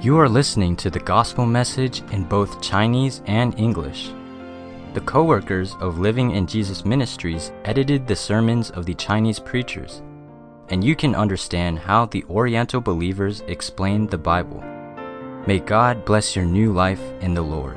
You are listening to the gospel message in both Chinese and English. The co-workers of Living in Jesus Ministries edited the sermons of the Chinese preachers, and you can understand how the Oriental believers explained the Bible. May God bless your new life in the Lord.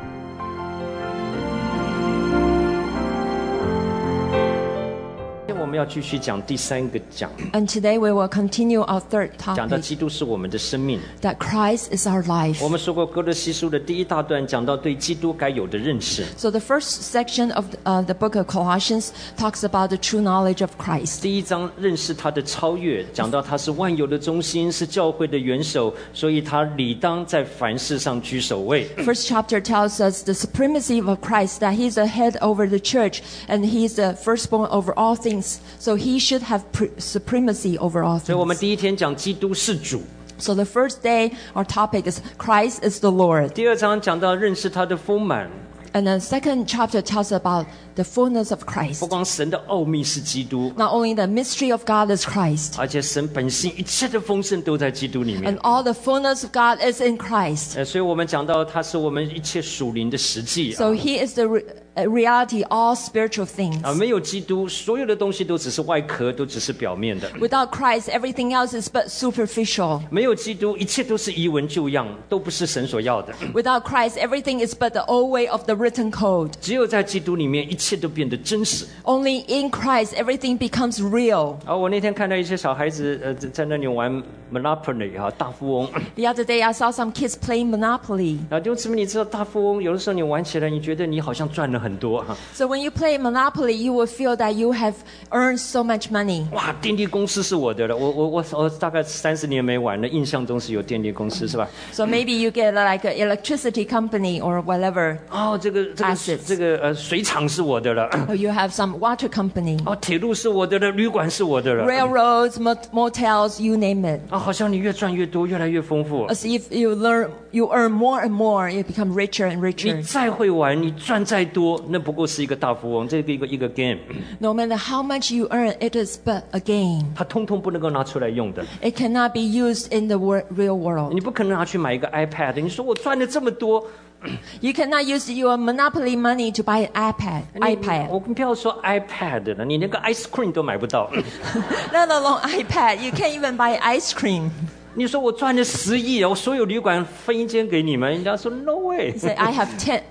And today we will continue our third 讲到 topic, 基督是我们的生命。 that Christ is our life. 我们说过哥罗西书的第一大段讲到对基督该有的认识。 So the first section of the book of Colossians talks about the true knowledge of Christ. 第一章认识他的超越，讲到他是万有的中心，是教会的元首，所以他理当在凡事上居首位。 First chapter tells us the supremacy of Christ, that he's the head over the church and he's the firstborn over all things. So he should have supremacy over all 所以我们 things. 第一天讲基督是主， So the first day, our topic is Christ is the Lord. 第二章讲到认识他的丰满， And the second chapter tells about the fullness of 不 Christ. 光神的奥秘是基督， Not only the mystery of God is Christ, 而且神本性一切的丰盛都在基督里面 and。all the fullness of God is in Christ. 所以我们讲到他是我们一切属灵的实际 So he is the reality, all spiritual things. 没有基督，所有的东西都只是外壳，都只是表面的。 Without Christ, everything else is but superficial. 没有基督，一切都是遗文旧样，都不是神所要的。 Without Christ, everything is but the old way of the written code. 只有在基督里面，一切都变得真实。 Only in Christ, everything becomes real. 我那天看到一些小孩子在那里玩 Monopoly 大富翁。 The other day, I saw some kids playing Monopoly. 弟兄姊妹，你知道大富翁有的时候你玩起来，你觉得你好像赚了很多 So when you play Monopoly, you will feel that you have earned so much money. 哇，电力公司是我的了。我大概30年没玩了，印象中是有电力公司是吧？ So maybe you get like an electricity company or whatever. 这个水厂是我的了。 Or you have some water company. 铁路是我的了，旅馆是我的了。 Railroads, motels, you name it. 好像你越赚越多，越来越丰富。 As if you earn more and more, you become richer and 你 richer. 再会玩，你赚再多，那不过是一个大富翁，这个一个 game， No matter how much you earn, it is but a game. 它通通不能够拿出来用的。 It cannot be used in the real world. 你不可能拿去买一个 iPad， 你说我赚了这么多， You cannot use your monopoly money to buy an iPad. 我们不要说 iPad 了，你连个 ice cream 都买不到。 Let alone iPad, you can't even buy ice cream. 你说我赚了10亿，我所有旅馆分一间给你们，人家说 no way。 You say, I have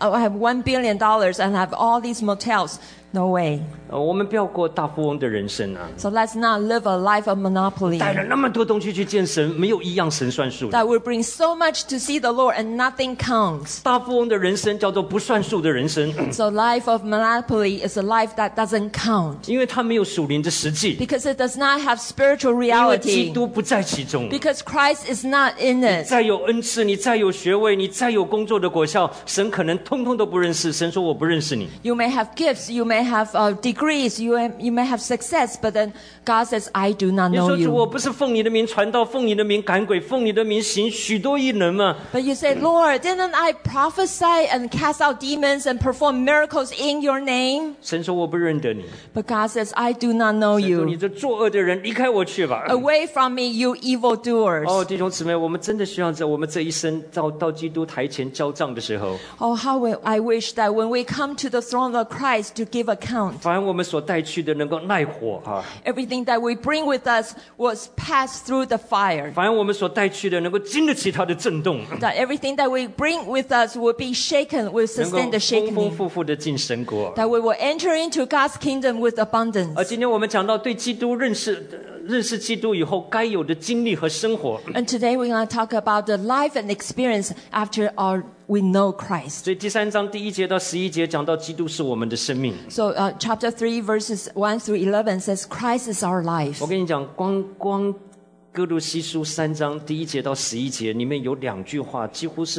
$1 billion and I have all these motels. No way. 我们不要过大富翁的人生啊！ So let's not live a life of monopoly. 带了那么多东西去见神，没有一样神算数的。 That will bring so much to see the Lord and nothing counts. 大富翁的人生叫做不算数的人生， So life of monopoly is a life that doesn't count. 因为他没有属灵的实际， Because it does not have spiritual 因为基 reality. 督不在其中。 Because Christ is not in it. 再有恩赐，你再有学位，你再有工作的果效，神可能通通都不认识。神说我不认识你。 You may have gifts, you may have degrees, you may have success, but then God says, I do not 你 know 说主，我 you. 不是奉你的名传道，奉你的名赶鬼，奉你的名行许多异能吗？ But you say, Lord, didn't I prophesy and cast out demons and perform miracles in your name? 神说我不认得你。 But God says, I do not know 神说你 you. 这作恶的人，离开我去吧。 Away from me, you evildoers. 弟兄姊妹，我们真的希望在我们这一生到基督台前交账的时候， Oh, how I wish that when we come to the throne of Christ to give account, 凡我们所带去的能够耐火 everything that we bring with us was passed through the fire. 凡我们所带去的能够经得起它的震动， That everything that we bring with us will be shaken, will 能够 sustain the 丰丰 shaking. 富富的进神国。 That we will enter into God's kingdom with abundance. 而今天我们讲到对基督认识基督以后该有的经历和生活， And today we're going to talk about the life and experience after we know Christ. 所以第3章第1节到11节讲到基督是我们的生命。 So chapter 3 verses 1 through 11 says Christ is our life. 我跟你讲，光哥罗西书3章第1节到11节里面有2句话，几乎是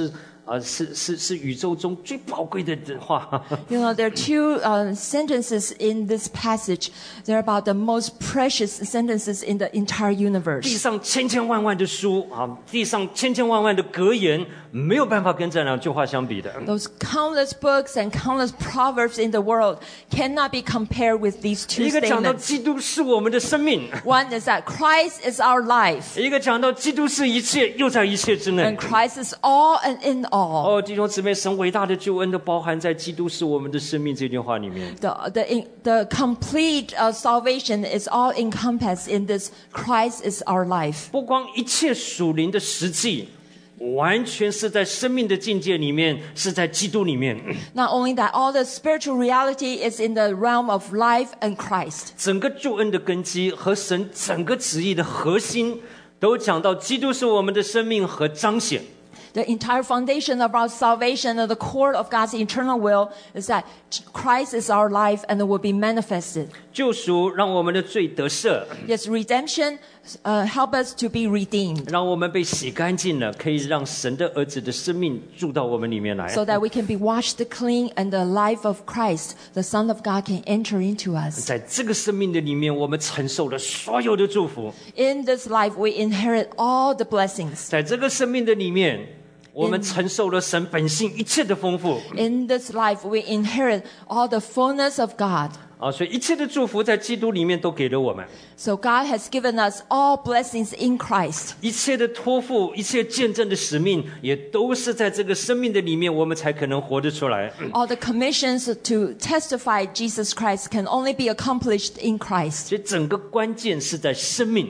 是宇宙中最宝贵的话。 You know, there are two sentences in this passage. They're about the most precious sentences in the entire 地 universe. 上千千万万的书地上千千万万的格言，没有办法跟这两句话相比的。 Those countless books and countless proverbs in the world cannot be compared with these two 一个讲到 statements. 基督是我们的生命， One is that Christ is our life, 一个讲到基督是一切，又在一切之内 and。Christ is all and in all. 弟兄姊妹，神伟大的救恩都包含在基督是我们的生命这句话里面。 The complete salvation is all encompassed in this Christ is our life. 不光一切属灵的实际，完全是在生命的境界里面，是在基督里面。 Not only that, all the spiritual reality is in the realm of life and Christ. 整个救恩的根基和神整个旨意的核心，都讲到基督是我们的生命和彰显。 The entire foundation of our salvation and the core of God's eternal will is that Christ is our life and it will be manifested. 救赎让我们的罪得赦， Yes, redemption help us to be redeemed 让我们被洗干净了，可以让神的儿子的生命住到我们里面来。 so that we can be washed clean and the life of Christ, the Son of God, can enter into us. 在这个生命的里面，我们承受了所有的祝福。 In this life, we inherit all the blessings. 在这个生命的里面，我们承受了神本性一切的丰富。 In this life, we inherit all the fullness of God. 所以一切的祝福在基督里面都给了我们。 So God has given us all blessings in Christ. 一切的托付，一切见证的使命，也都是在这个生命的里面，我们才可能活得出来。 All the commissions to testify Jesus Christ can only be accomplished in Christ. 所以整个关键是在生命。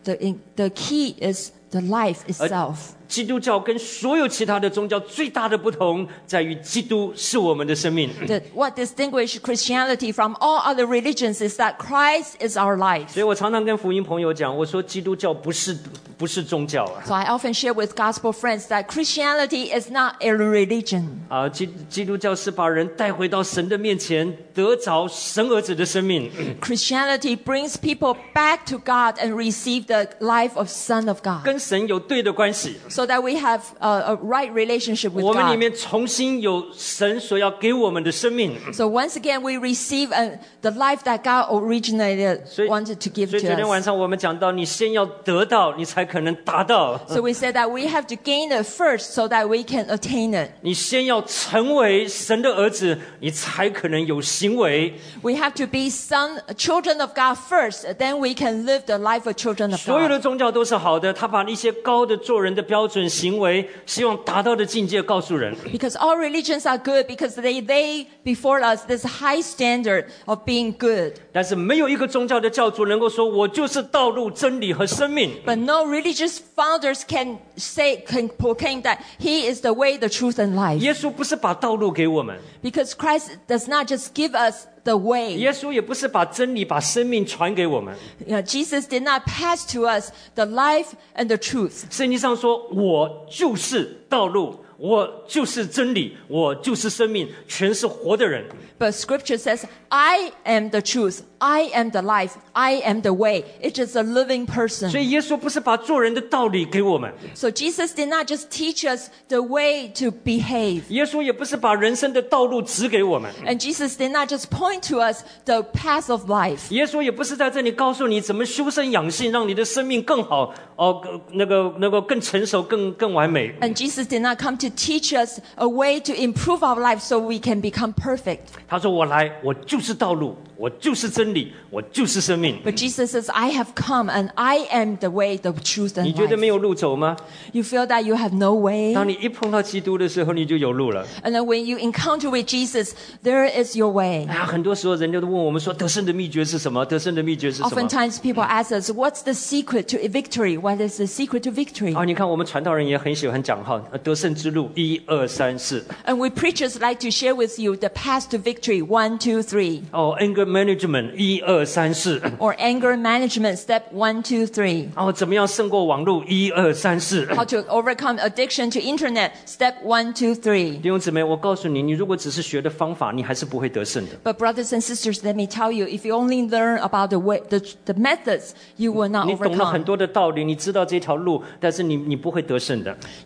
The key is the life itself. 基督教跟所有其他的宗教最大的不同，在于基督是我们的生命。 What distinguishes Christianity from all other religions is that Christ is our life. 所以我常常跟福音朋友讲，我说基督教不是宗教 So I often share with gospel friends that Christianity is not a religion. 基督教是把人带回到神的面前，得着神儿子的生命。 Christianity brings people back to God and receive the life of Son of God, 跟神有对的关系， so that we have a right relationship with 我们里 God. 面重新有神所要给我们的生命。 So once again, we receive the life that God originated 所以 wanted to give 昨 to 天晚 us. 上我们讲到，你先要得到，你才可能达到。 So we said that we have to gain it first so that we can attain it. 你先要成为神的儿子，你才可能有行为。 We have to be children of God first, then we can live the life of children of 所有 God. 的宗教都是好的，他把一些高的做人的标准、行为，希望达到的境界告诉人。 Because all religions are good because they before us this high standard of being good. 但是没有一个宗教的教主能够说，我就是道路、真理和生命。 But no religious founders can proclaim that He is the way, the truth, and life. 耶稣不是把道路给我们， Because Christ does not just give us the way. 耶稣也不是把真理、把生命传给我们。 Jesus did not pass to us the life and the truth. 圣经上说，我就是道路，我就是真理，我就是生命，全是活的人。 But Scripture says, I am the truth, I am the life, I am the way. It is a living 所 person. 以耶稣不是把做人的道理给我们， So Jesus did not just teach us the way to behave. 耶稣也不是把人生的道路指给我们， And Jesus did not just point to us the path of life. 耶稣也不是在这里告诉你怎么修身养性，让你的生命更好，更成熟、更完美。 And Jesus did not come to teach us a way to improve our life so we can become perfect. 他说：“我来，我就是道路，我就是真理，我就是生命。 But Jesus says, I have come and I am the way, the truth, 你 and 觉得没 life. 有路走吗？ You feel that you have no way? 当你一碰到基督的时候，你就有路了。 And then when you encounter with Jesus, there is your way. 哎呀，很多时候人家都问我们说，得胜的秘诀是什么？得胜的秘诀是什么？ Oftentimes people ask us, what's the secret to victory? What is the secret to victory? 你看我们传道人也很喜欢讲哈，得胜之路1、2、3、4。 And we preachers like to share with you the path to victory, 1, 2, 3. anger management 1、2、3、4。 Or anger management, step 1, 2, 3. 怎么样胜过网络1、2、3、4。 How to overcome addiction to internet, step 1, 2, 3. 弟兄姊妹，我告诉你，你如果只是学的方法，你还是不会得胜的。 But brothers and sisters, let me tell you, if you only learn about the way, the methods, you will not 你懂了很 overcome. 多的道理，你知道这条路，但是你不会得胜的。 You may know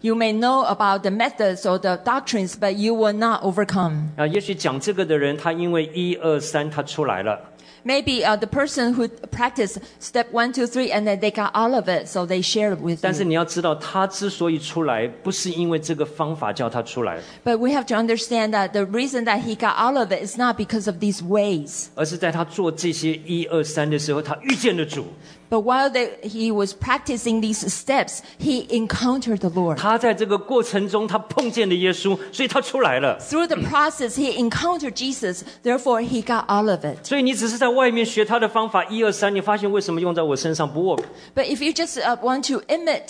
know about the methods or the doctrines, but you will not overcome. 也许讲这个的人，他因为1、2、3他出来了。 Maybe the person who practiced step 1, 2, 3, and then they got all of it, so they shared it with 但是 you. 你要知道，他之所以出来，不是因为这个方法叫他出来， But we have to understand that the reason that he got all of it is not because of these ways. 而是在他做这些1、2、3的时候，他遇见了主。 But while he was practicing these steps, he encountered the Lord. 他在这个过程中，他碰见了耶稣，所以他出来了。 Through the process, he encountered Jesus. Therefore, he got all of it. 所以你只是在外面学他的方法1、2、3，你发现为什么用在我身上不 work？ But if you just want to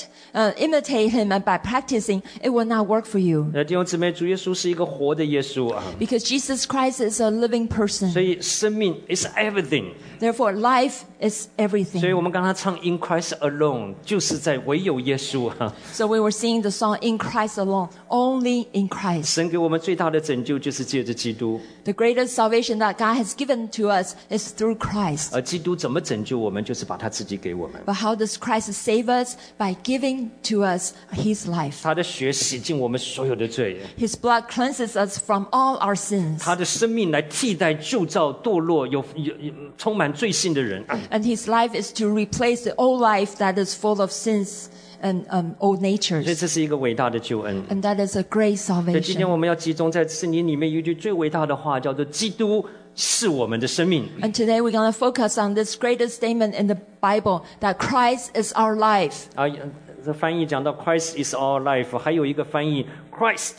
imitate him and by practicing, it will not work for you. 弟兄姊妹，主耶稣是一个活的耶稣啊， Because Jesus Christ is a living 所 person. 以生命 is everything。 Therefore, life is 所以 everything. 我们刚才唱 In Christ Alone， 就是在唯有耶稣啊。 So we were singing the song, In Christ alone, only in Christ. 神给我们最大的拯救，就是借着基督。 The greatest salvation that God has given to us is through Christ. 而基督怎么拯救我们，就是把他自己给我们。 But how does Christ save us? By giving to us his life. 他的血洗净我们所有的罪， His blood cleanses us from all our sins. 他的生命来替代旧造堕落有充满罪性的人。 And his life is to replace the old life that is full of sins and old 所以 natures. 这是一个伟大的救恩。 And that is a great 所以今天 salvation. 我们要集中在圣经里面有一句最伟大的话，叫做“基督是我们的生命 And today we're going to focus on this greatest statement in the Bible that Christ is our life. 啊，这翻译讲到 Christ is our life， 还有一个翻译 Christ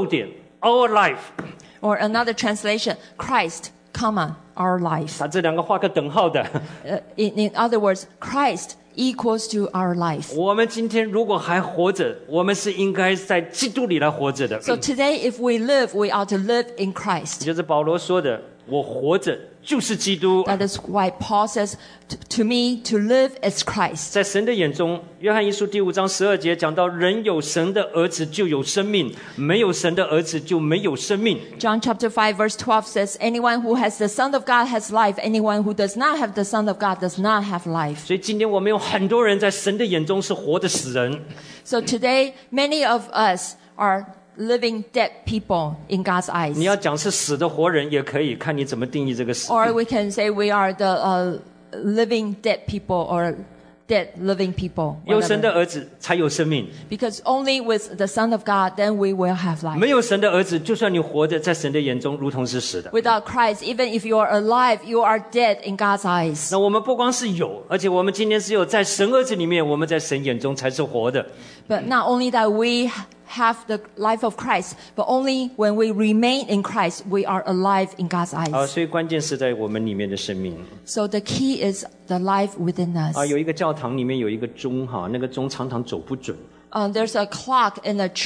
our life， Or another translation, Christ, comma, our life. 它这两个画个等号的。 In other words, Christ equals to our life. 我们今天如果还活着，我们是应该在基督里来活着的。 So today, if we live, we ought to live in Christ. 就是保罗说的，我活着就是基督。 That is why Paul says, to me, to live is Christ. 在神的眼中，约翰一书第5章12节讲到，人有神的儿子就有生命，没有神的儿子就没有生命。 John chapter 5 verse 12 says, anyone who has the Son of God has life. Anyone who does not have the Son of God does not have life. 所以今天我们有很多人在神的眼中是活的死人。 So today, many of us are living dead people in God's eyes. 你要讲是死的活人也可以，看你怎么定义这个死。 Or we can say we are the living dead people or dead living people. 有神的 whatever. 儿子才有生命， Because only with the Son of God, then we will have life. 没有神的儿子，就算你活着，在神的眼中如同是死的。 Without Christ, even if you are alive, you are dead in God's eyes. 那我们不光是有，而且我们今天只有在神儿子里面，我们在神眼中才是活的。 But not only that we have the life of Christ, but only when we remain in Christ, we are alive in God's 啊， eyes. 所以关键是在我们里面的生命。 So the key is the life within 啊， us. 有一个教堂里面有一个钟哈，那个钟常常走不准。 There's a clock in a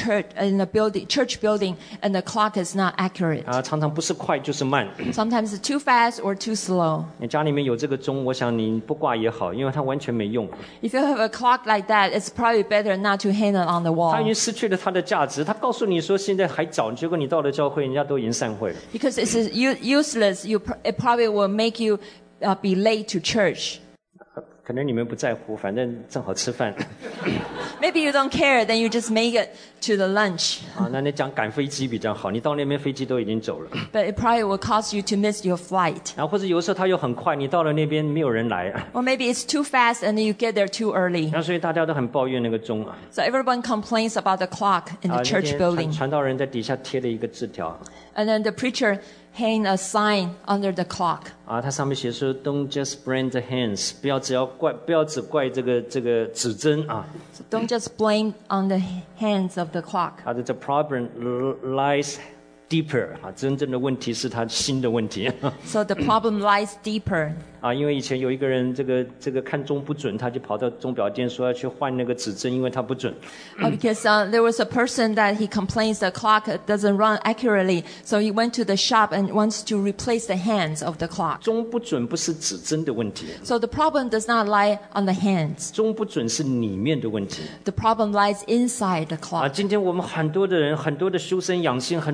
church building, and the clock is not accurate. 啊，常常不是快就是慢。 Sometimes it's too fast or too slow. 你家里面有这个钟，我想你不挂也好，因为它完全没用， If you have a clock like that, it's probably better not to hang it on the 它已 wall 经失去了它的价值。它告诉你说现在还早，结果你到了教会，人家都已经散会了。 because it's useless. It probably will make you be late to church. 可能你们不在乎，反正正好吃饭。 Maybe you don't care, then you just make it to the lunch. 啊，那你讲赶飞机比较好，你到那边飞机都已经走了。 But it probably will cause you to miss your flight. 然后或者有时候它又很快，你到了那边没有人来， Or maybe it's too fast and you get there too early. 然后所以大家都很抱怨那个钟啊。 So everyone complains about the clock in 啊， the 那 church 天 building. 传道人在底下贴了一个字条， And then the preacher hang a sign under the clock. 啊，它上面写说 "Don't just blame the hands"，不要只怪这个指针啊。 So don't just blame on the hands of the clock. 他的 the problem lies deeper 啊，真正的问题是他心的问题。 So the problem lies deeper. 啊，因为以前有一个人，这个看钟不准，他就跑到钟表店说要去换那个指针，因为它不准。 Because there was a person that he complains the clock doesn't run accurately. So he went to the shop and wants to replace the hands of the clock. 钟不准不是指针的问题， So the problem does not lie on the hands. 钟不准是里面的问题。 The problem lies inside the 啊， clock. 今天我们很多的人，很多的修身养性，很多的宗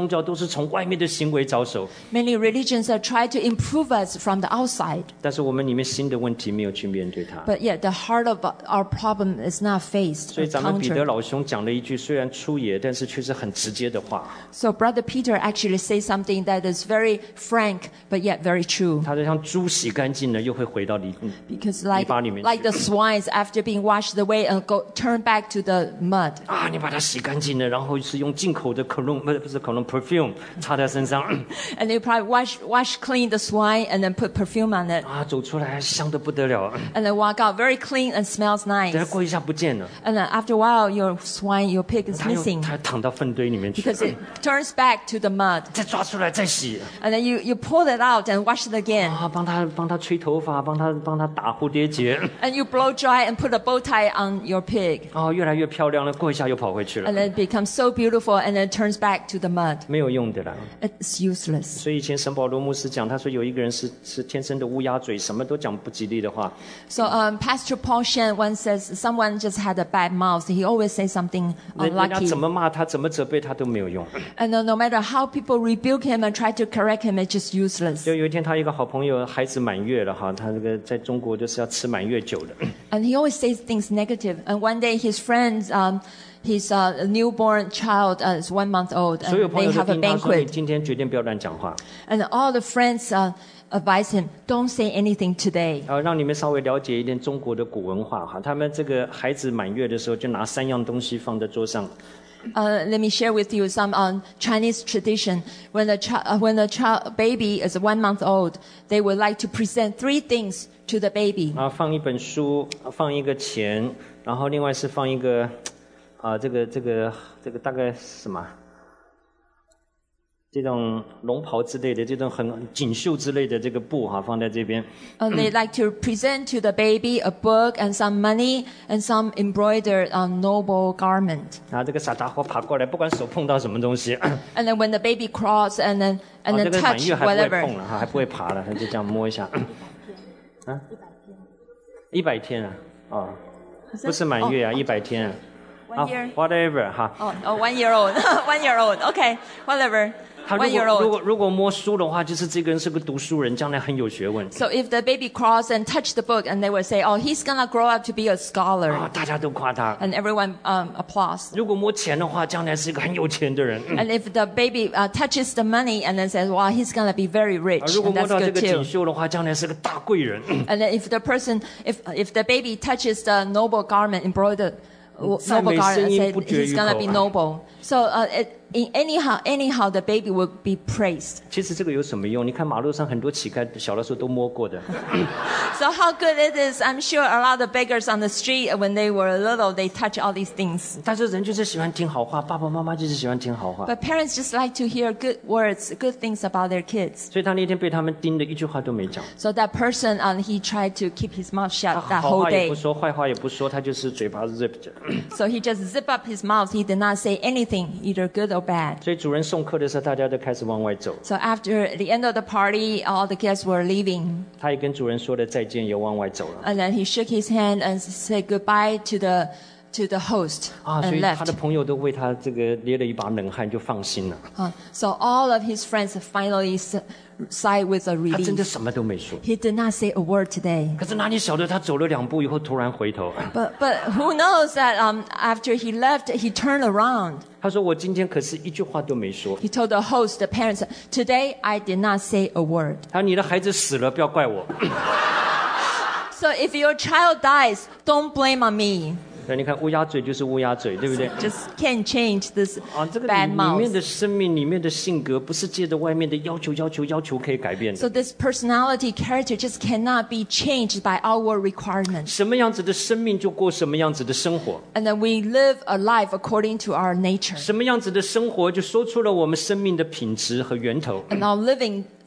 宗教都是从外面的行为着手， Many religions are trying to improve us from the outside, 但是我们里面心的问题没有去面对它。 but yet the heart of our problem is not faced 所以 or 咱们彼得 countered. 老兄讲了一句虽然粗野，但是却是很直接的话。 So Brother Peter actually says something that is very frank, but yet very true. 他就像猪洗干净了，又会回到 Because 泥巴里面去。 like the swines, after being washed away and turn back to the mud. 啊，你把它洗干净了，然后是用进口的cologne，不是cologne perfume 擦在身上， And they probably wash clean the swine and then put perfume on it. 啊，走出来香得不得了。 And then walk out very clean and smells 等下 nice. 过一下不见了， And then after a while, your swine, your pig is 他又 missing 他躺到粪堆里面去， because it turns back to the mud. 再抓出来再洗， And then you pull it out and wash it again. 啊，帮他吹头发，帮他打蝴蝶结， And you blow dry and put a bow tie on your pig. 啊，越来越漂亮了，过一下又跑回去了 And，then it becomes so beautiful and then it turns back to the mud. 没有用的啦。 It's useless. 所以以前沈保罗牧师讲，他说有一个人是天生的乌鸦嘴，什么都讲不吉利的话。 So Pastor Paul Shen once says someone just had a bad mouth. He always says something 人家 unlucky. 怎么骂他，怎么责备他都没有用。 And no matter how people rebuke him and try to correct him, it's just useless. 就有一天，他一个好朋友孩子满月了哈，他这个在中国就是要吃满月酒的。 And he always says things negative. And one day his friends, his newborn child is 1 month old, 所有 and 朋 they 友都 have a 听他说：“你 banquet. 今天决定不要乱讲话， And all the friends advise him, don't say anything today. 让你们稍微了解一点中国的古文化哈。他们这个孩子满月的时候，就拿3样东西放在桌上， Let me share with you some Chinese tradition. When the child baby is 1 month old, they would like to present 3 things to the baby. 放一本书，放一个钱，然后另外是放一个这个大概是什么？这种龙袍之类的，这种很锦绣之类的这个布哈，放在这边。 And they like to present to the baby a book and some money and some embroidered noble garment. 这个傻家伙爬过来，不管手碰到什么东西， And then when the baby crawls and then 这个满 touch 月还不会 whatever. 碰了哈，还不会爬了，他就这样摸一下。100天啊，不是满月啊，100天啊。 1 year. whatever 哈。 Oh, 1 year old. 1 year old. Okay, whatever. 他 1 year old. 如果摸书的话，就是这个人是个读书人，将来很有学问。 So if the baby crawls and touch the book, and they will say, "Oh, he's gonna grow up to be a scholar," 大家都夸他。 and everyone applauds. 如果摸钱的话，将来是一个很有钱的人。 And if the baby touches the money and then says, "Wow, he's gonna be very rich," 如果 and 摸 that's 到这 good 个锦 too. 绣的话，将来是个大贵人。 And then if the person, if the baby touches the noble garment embroidered. Noble garment and said he's gonna be noble. So anyhow, the baby will be praised. 其实这个有什么用？你看马路上很多乞丐，小的时候都摸过的。 So how good it is! I'm sure a lot of beggars on the street when they were little, they touch all these things. 但是人就是喜欢听好话，爸爸妈妈就是喜欢听好话。 But parents just like to hear good words, good things about their kids. 所以他那天被他们盯的一句话都没讲， So that person, he tried to keep his mouth 他 shut that 好 whole 话也 day. 不说，坏话也不说，他就是嘴巴 zip 着。 So he just zipped up his mouth. He did not say anything, either good or bad. 所以主人送客的时候，大家都开始往外走。 So after the end of the party, all the guests were leaving. 他也跟主人说了再见，也往外走了。 And then he shook his hand and said goodbye to the host 所 and 以他的 left. 朋友都为他这个捏了一把冷汗，就放心了。 So all of his friends finally sighed with a 他真的 relief. 什么都没说。 He did not say a word today. 可是哪里晓得他走了2步以后，突然回头， But who knows that after he left, he turned around. 他说：“我今天可是一句话都没说。 He told the host, the parents, "Today I did not say a word." 他说你的孩子死了，不要怪我。 So if your child dies, don't blame on me. 对，你看乌鸦嘴就是乌鸦嘴，对不对？ Just can't change this 这个 bad 里面 mouth. 的生命、里面的性格，不是借着外面的要求可以改变的。 So this personality, character just cannot be changed by our requirements. 什么样子的生命就过什么样子的生活， And then we live a life according to our nature. 什么样子的生活就说出了我们生命的品质和源头。 And our living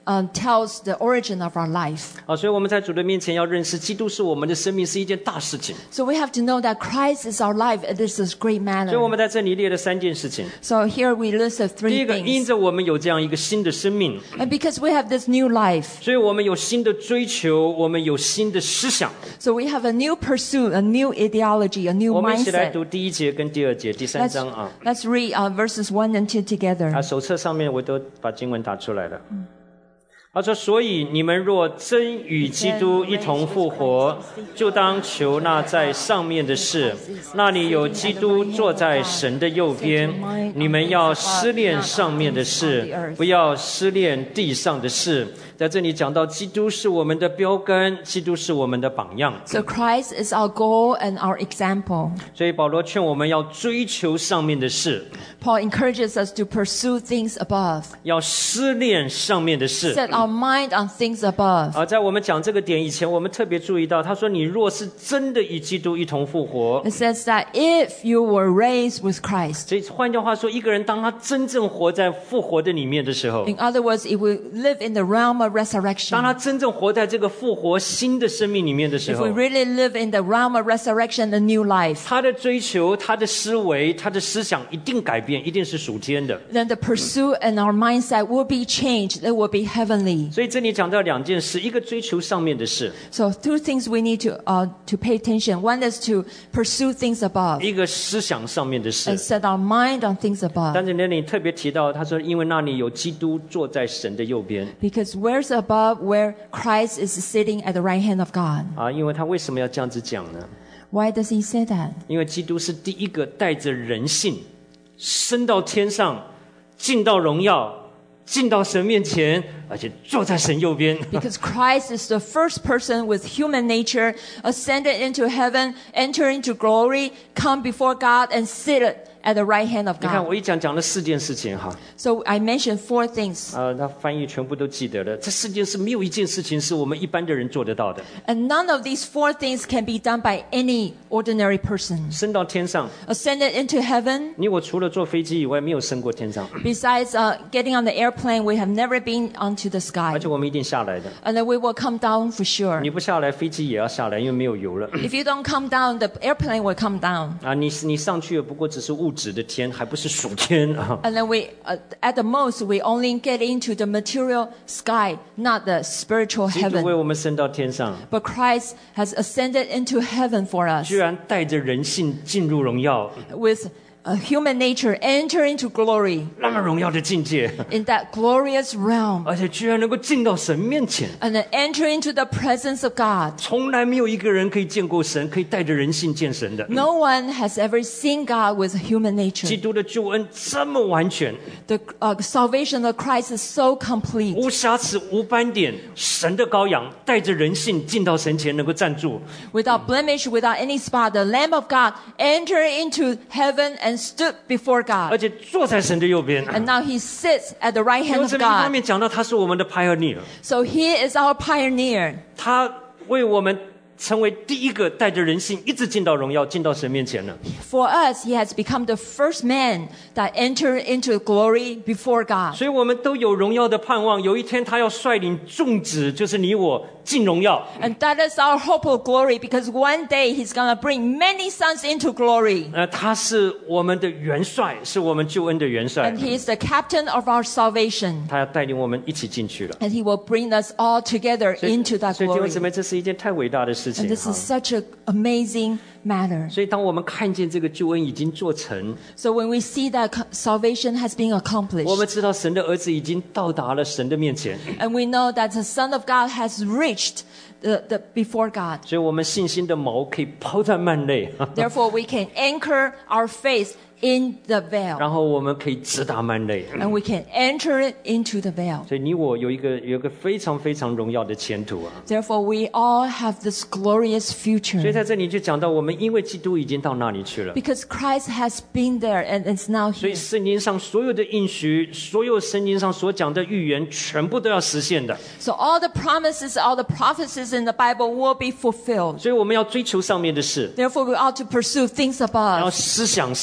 tells the origin of our life. 所以我们在主的面前要认识基督是我们的生命是一件大事情。 So we have to know that Christ is our life, and this is great 所以我 matter. 们在这里列了3件事情。 So here we listed 第一 3 个，因 things. 着我们有这样一个新的生命， And because we have this new life, 所以我们有新的追求，我们有新的思想。 so we have a new pursuit, a new ideology, a new 我们一起来 mindset. 读第1节跟第2节，第3章啊。 Let's read verses 1 and 2 together. 手册上面我都把经文打出来了。他说：“所以你们若真与基督一同复活，就当求那在上面的事。那里有基督坐在神的右边。你们要思念上面的事，不要思念地上的事。”在这里讲到基督是我们的标杆，基督是我们的榜样。 So Christ is our goal and our example. 所以保罗劝我们要追求上面的事， Paul encourages us to pursue things above, 要思念上面的事。 set our mind on things above. 在我们讲这个点以前，我们特别注意到，他说：“你若是真的与基督一同复活。” It says that if you were raised with Christ, 所以换句话说，一个人当他真正活在复活的里面的时候， in other words, if we live in the realm of 当他 resurrection, 真正活在这个复活新的生命里面的时 if 候 we，really live in the realm of resurrection, the new life, 他的追求、他的思维、他的思想一定改变，一定是属天的。 then the pursuit and our mindset will be changed. It will be heavenly. 所以这里讲到2件事，一个追求上面的事， So two things we need to pay attention. One is to pursue things above 一个思想上面的事 and。set our mind on things above. 但是那里特别提到，他说：“因为那里有基督坐在神的右边。” Because where's above where Christ is sitting at the right hand of God? 因为他为什么要这样子讲呢？ Why does he say that? 因为基督是第一个带着人性升到天上，进到荣耀，进到神面前，而且坐在神右边。 Because Christ is the first person with human nature, ascended into heaven, enter into glory, come before God, and sit at the right hand of 你看， God. 我一讲了4件事情哈， So I mentioned 4 things. 他翻译全部都记得了。这4件事没有一件事情是我们一般的人做得到的。 And none of these 4 things can be done by any ordinary person. 升到天上， Ascended into heaven, 你我除了坐飞机以外，没有升过天上， besides getting on the airplane, we have never been onto the 而 sky. 且我们一定下来的。 And then we will come down for sure. 你不下来，飞机也要下来，因为没有油了。 If you don't come down, the airplane will come down. 你上去也不过只是物质的天，还不是属天啊。 And then at the most, we only get into the material sky, not the spiritual 基督为 heaven. 我们升到天上， But Christ has ascended into heaven for us 居然带着人性进入荣耀， with a human nature, enter into glory 那么荣耀的境界， in that glorious realm, 而且居然能够进到神面前。 and then enter into the presence of God. 从来没有一个人可以见过神，可以带着人性见神的。 No one has ever seen God with human 基 nature. 督的救恩这么完全， The salvation of Christ is so complete. 无瑕疵、无斑点，神的羔羊带着人性进到神前，能够站住。 Without blemish, without any spot, the Lamb of God entered into heaven and stood before 而 God. 且坐在神的右边。 And now he sits at the right 因 hand 为 of 这里一方 God. 面讲到他是我们的 pioneer， So he is our pioneer. 他为我们成为第一个带着人性一直进到荣耀、进到神面前了。 For us, he has become the first man that entered into glory before God. 所以我们都有荣耀的盼望，有一天他要率领众子，就是你我进荣耀。 And that is our hope of glory, because one day he's going to bring many sons into glory. 他是我们的元帅，是我们救恩的元帅 And，he is the captain of our salvation. 他要带领我们一起进去了。 And he will bring us all together 所以 into that 弟兄 glory. 姊妹，这是一件太伟大的事情 And this 哈 is such an amazing matter. 所以当我们看见这个救恩已经做成， So when we see that salvation has been 我们 accomplished, 知道神的儿子已经到达了神的面前， and we know that the Son of God has reached before God, 所以我们信心的锚可以抛在幔内， therefore we can anchor our faith in the veil, 然后我们可以直达幔内。 and we can enter into the veil. 所以你我有一个非常非常荣耀的前途啊！ Therefore, we all have this glorious 所以 future 在这里就讲到，我们因为基督已经到那里去了， because Christ has been there and is now 所以 here. 圣经上所有的应许，所有圣经上所讲的预言，全部都要实现的。 So all the promises, all the prophecies in the Bible will be fulfilled. 所以我们要追求上面的事， Therefore, we ought to pursue things 然后 above 思想上面的事，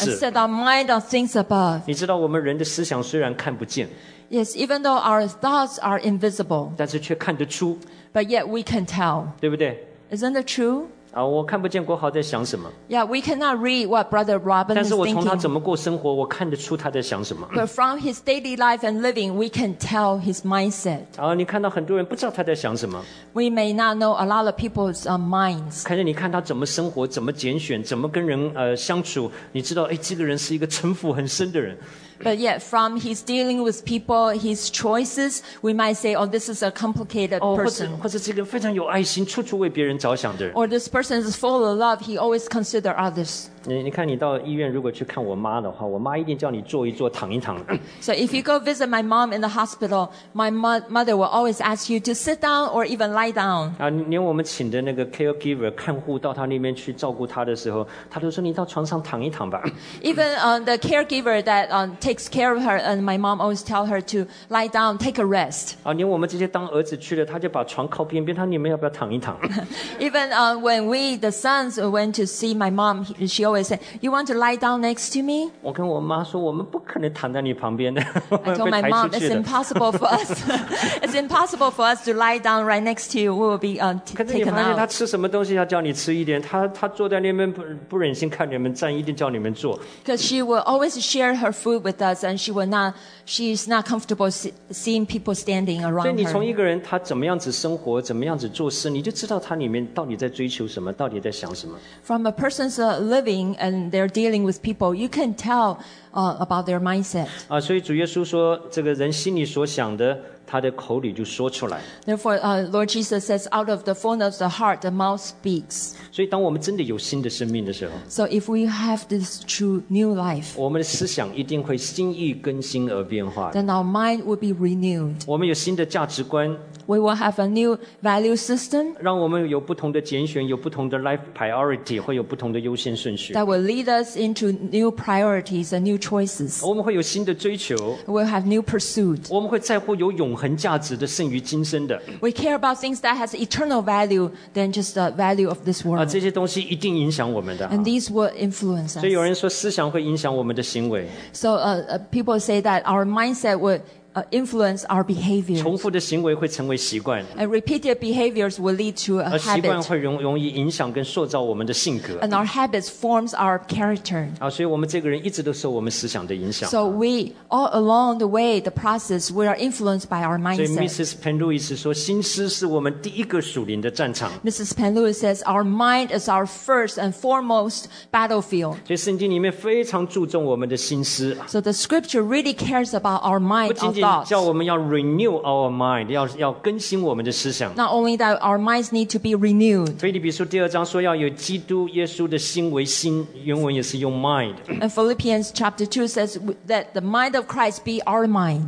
事。 set our mind on things above. 你知道我们人的思想虽然看不见， Yes, even though our thoughts are invisible, 但是却看得出， but yet we can tell. 对不对？ Isn't it true? 我看不见国豪在想什么， Yeah, we cannot read what Brother Robin 但 is 是我从他 thinking. 怎么过生活，我看得出他在想什么。 But from his daily life and living, we can tell his mindset. 你看到很多人不知道他在想什么， We may not know a lot of people's minds. 可是你看他怎么生活，怎么拣选，怎么跟人相处，你知道，这个人是一个城府很深的人。 But yet, from his dealing with people, his choices, we might say, oh, this is a complicated 或者这个非常有爱心，处处为别人着想的人。 Or this person is full of love, he always considers others. 你看，你到医院如果去看我妈的话，我妈一定叫你坐一坐，躺一躺。 So if you go visit my mom in the hospital, my mother will always ask you to sit down or even lie down. 连我们请的那个 caregiver 看护到他那边去照顾他的时候，他都说你到床上躺一躺吧。 Even the caregiver that takes care of her, and my mom always tell her to lie down, take a rest. 连我们这些当儿子去了，他就把床靠边边，他说你们要不要躺一躺？ Even when we, the sons, went to see my mom, she always said, "You want to lie down next to me?" 我跟我妈说，我们不可能躺在你旁边的，我 I 们 told 被 my 抬 mom, 出 "It's 去的。 impossible for us. It's impossible for us to lie down right next to you. We will be 可是你 taken 发现他 out." 吃什么东西要叫你吃一点，他坐在那边不忍心看你们站，一定叫你们坐。 Because she will always share her food with us, and she's not comfortable seeing people standing 所以 around 你从一 her. 个人他怎么样子生活，怎么样子做事，你就知道他里面到底在追求什么，到底在想什么。 From a person's living and they're dealing with people, you can tell about their mindset. 所以主耶稣说，这个人心里所想的，他的口里就说出来。 Therefore, Lord Jesus says, out of the fullness of the heart, the mouth speaks. 所以当我们真的有新的生命的时候， So if we have this true new life, 我们的思想一定会心意更新而变化的。 then our mind will be renewed. 我们有新的价值观， We will have a new value system 让我们有不同的拣选，有不同的 life priority， 会有不同的优先顺序。 that will lead us into new priorities and new choices. 我们会有新的追求， We'll have new pursuit. 我们会在乎有永恒价值的胜于今生的。 We care about things that has eternal value than just the value of this world. 这些东西一定影响我们的。 And these will influence 所以有 us. 人说，思想会影响我们的行为， So people say that our mindset would influence our behavior. 重复的行为会成为习惯， And repeated behaviors will lead to a 而习惯 habit. 会容易影响跟塑造我们的性格。 And our habits forms our character. 所以我们这个人一直都受我们思想的影响。 So we, all along the way, the process, we are influenced by our 所以 mindset. Mrs. Penn-Lewis 说，心思是我们第一个属灵的战场。 Mrs. Penn-Lewis says, our mind is our first and foremost battlefield. 所以圣经里面非常注重我们的心思， So the scripture really cares about our 不 mind, 仅 our 仅 thoughts. 叫我们要 renew our mind， 要更新我们的思想。 Not only that, our minds need to be renewed. 腓立比书第2章说要有基督耶稣的心为心，原文也是用 mind。 And Philippians chapter 2 says that the mind of Christ be our mind.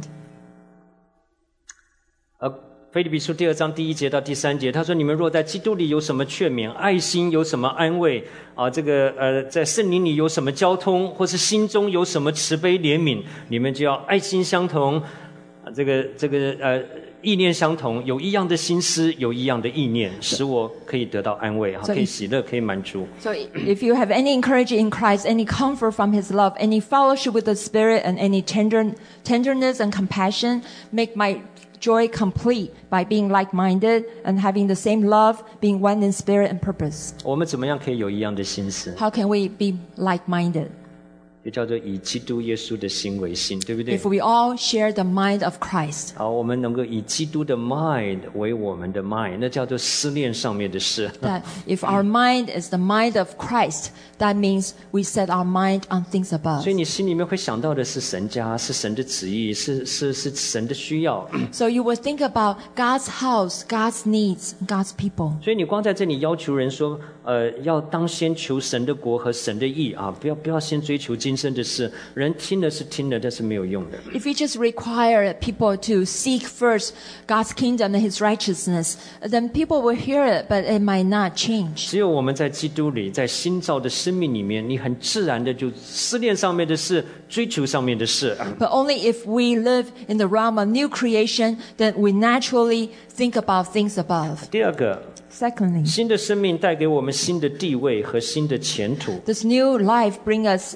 腓立比书第2章第1节到第3节，他说：“你们若在基督里有什么劝勉、爱心有什么安慰在圣灵里有什么交通，或是心中有什么慈悲怜悯，你们就要爱心相同，意念相同，有一样的心思，有一样的意念，使我可以得到安慰，可以喜乐，可以满足。” So if you have any encouragement in Christ, any comfort from His love, any fellowship with the Spirit, and any tenderness and compassion, make my joy complete by being like-minded and having the same love, being one in spirit and purpose. 我们怎么样可以有一样的心思？ How can we be like-minded? 也叫做以基督耶稣的心为心，对不对？ If we all share the mind of Christ. 我们能够以基督的 mind 为我们的 mind， 那叫做思念上面的事。 That if our mind is the mind of Christ, that means we set our mind on things above. 所以你心里面会想到的是神家，是神的旨意，是神的需要。 So you will think about God's house, God's needs, God's people. 所以你光在这里要求人说，要当先求神的国和神的义啊，不要先追求今生的事。人听的是听的，但是没有用的。 If you just require people to seek first God's kingdom and His righteousness, then people will hear it, but it might not change. 只有我们在基督里，在新造的生命里面，你很自然的就思念上面的事，追求上面的事。 But only if we live in the realm of new creation, then we naturally think about things above. 第二个， Secondly, 新的生命带给我们新的地位和新的前途。 this new life brings us a new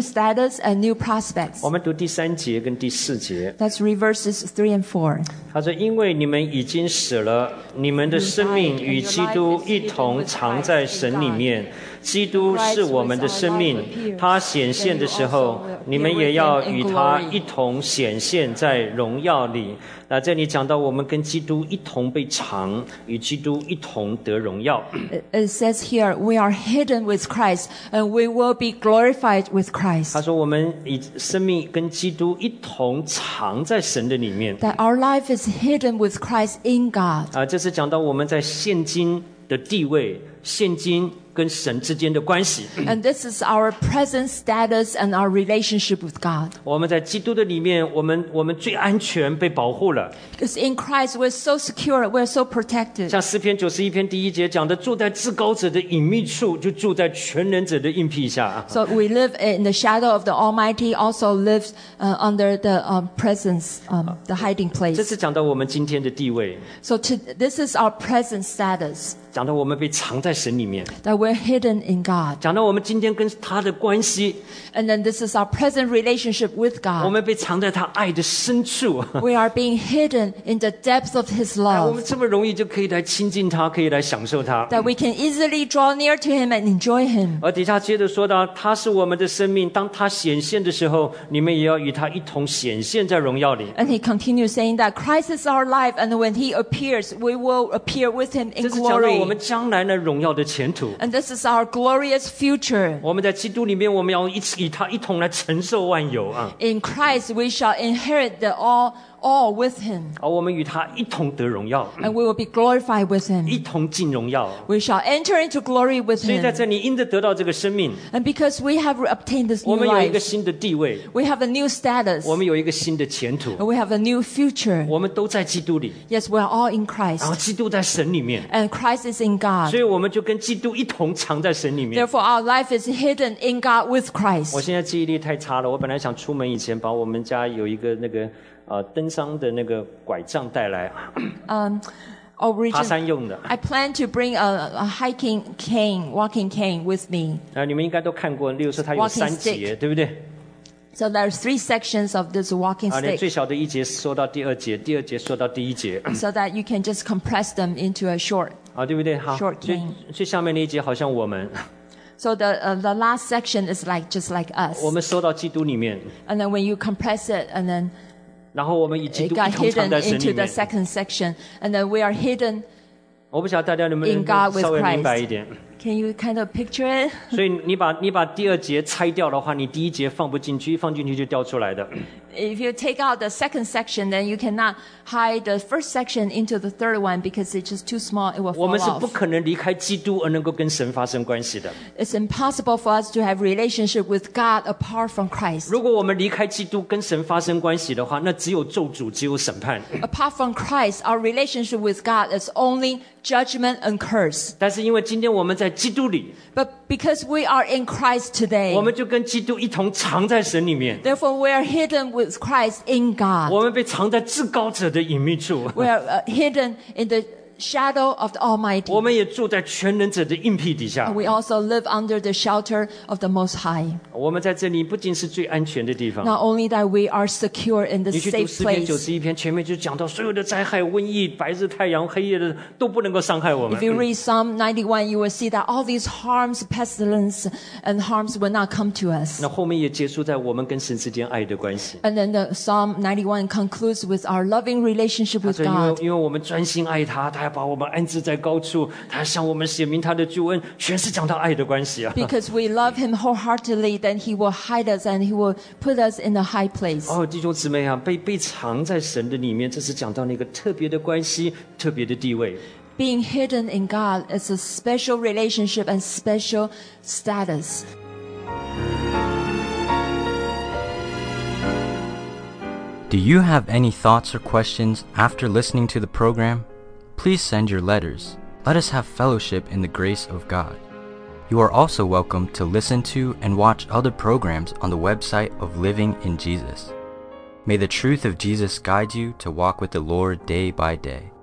status and new prospects. 我们读第3节跟第4节。 Let's read verses 3 and 4. 他说：“因为你们已经死了，你们的生命与基督一同藏在神里面。基督是我们的生命，他显现的时候，你们也要与他一同显现在荣耀里。”那这里讲到我们跟基督一同被藏，与基督一同得荣耀。 It says here, we are hidden with Christ and we will be glorified with 他 Christ. 说我们以生命跟基督一同藏在神的里面。 That our life is hidden with Christ in God. 这是讲到我们在现今的地位，现今跟神之间的关系。 And this is our present status and our relationship with God. 我们在基督的里面，我们最安全，被保护了。 Because in Christ we're so secure, we're so protected. 像诗篇91篇第1节讲的，住在至高者的隐秘处，就住在全能者的荫庇下。 So we live in the shadow of the Almighty, also live under the presence, the hiding 这 place. 是讲到我们今天的地位， So this is our present status, 讲到我们被藏在神里面， that we're hidden in God. 讲到我们今天跟他的关系， And then this is our present relationship with 我 God. 们被藏在他爱的深处。 We are being hidden in the depths of His 我们 love. 这么容易就可以来亲近他，可以来享受他。 That we can easily draw near to Him and enjoy Him. 而底下接着说到，他是我们的生命，当他显现的时候，你们也要与他一同显现在荣耀里。 And He continues saying that Christ is our life, and when He appears, we will appear with Him 这 in 是讲到我 glory. 们将来的荣耀的前途。 And this is our glorious future. 我们在基督里面，我们要与他一同来承受万有啊！ In Christ, we shall inherit the all with Him, 而我们与他一同得荣耀， and we will be glorified with 一 Him. 同进荣耀。 We shall enter into glory with 所以在 Him. 这里，因着得到这个生命， And because we have obtained this 我 new 们有一个 life, 新的地位， we have a new status, 我们有一个新的前途， and we have a new future. 我们都在基督里， Yes, we are all in 然后 Christ, 基督在神里面， and Christ is in 所 God. 以我们就跟基督一同藏在神里面。 Therefore, our life is hidden in God with 我 Christ. 现在记忆力太差了，我本来想出门以前把我们家有一个那个登山的那个拐杖带来，爬 Origin, 山用的。 I plan to bring a hiking cane, walking cane with me. 你们应该都看过，例如说它有 Walking 3节，对不对？ So there are 3 sections of this walking 连最 stick, 小的1节说到第2节，第2节说到第1节， so that you can just compress them into a short. 对不对？好， Short 最下面那一节好像我们， So the last section is just like us. 我们收到基督里面， And then when you compress it, and then 然后我们与基 it 督一 got 同藏 hidden 在神 into 里 the 面。 second section, and then we are hidden. 我不晓得大家能不能 In God with 稍微 Christ 明白一点。 Can you kind of picture it? 所以你把第2节拆掉的话，你第1节放不进去，一放进去就掉出来的。 If you take out the second section, then you cannot hide the first section into the third one because it's just too small. It will 我 fall 们是不 off. 可能离开基督而能够跟神发生关系的。 It's impossible for us to have relationship with God apart from Christ. 如果我们离开基督跟神发生关系的话，那只有咒诅，只有审判。 Apart from Christ, our relationship with God is only judgment and curse. 但是因为今天我们在基督里， But because we are in Christ 我 today, 们就跟基督一同藏在神里面， therefore we are hidden with Christ in 我 God. 们被藏在至高者的隐秘处， We are hidden in the shadow of the 我 Almighty. 们也住在全能者的荫庇底下 And。we also live under the shelter of the Most High. 我们在这里不仅是最安全的地方。 Not only that we are secure in the 你去读 safe 诗篇 place. 91篇，前面就讲到所有的灾害、瘟疫、白日太阳、黑夜的都不能够伤害我们 If。you read Psalm 91, you will see that all these harms, pestilence, and harms will not come to us. 那后面也结束在我们跟神之间爱的关系。 And then the Psalm 91 concludes with our loving relationship 他 with 说因 God. 为我们专心爱他，他要把我们安置在高处，他要向我们显明他的救恩，全是讲到爱的关系啊。 Because we love Him wholeheartedly, then He will hide us and He will put us in a high place. 弟兄姊妹啊，被藏在神的里面，这是讲到那个特别的关系、特别的地位。 Being hidden in God is a special relationship and special status. Do you have any thoughts or questions after listening to the program? Please send your letters. Let us have fellowship in the grace of God. You are also welcome to listen to and watch other programs on the website of Living in Jesus. May the truth of Jesus guide you to walk with the Lord day by day.